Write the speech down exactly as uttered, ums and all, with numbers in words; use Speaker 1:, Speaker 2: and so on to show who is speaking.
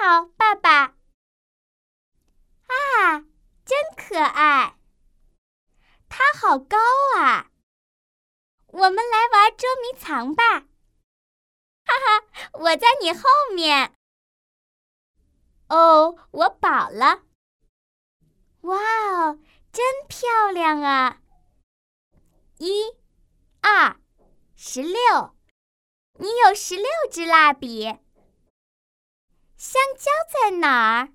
Speaker 1: 好，爸爸。啊，真可爱。它好高啊。我们来玩捉迷藏吧。哈哈，我在你后面。哦，我饱了。哇哦，真漂亮啊！一、二、十六，你有十六支蜡笔。香蕉在哪儿？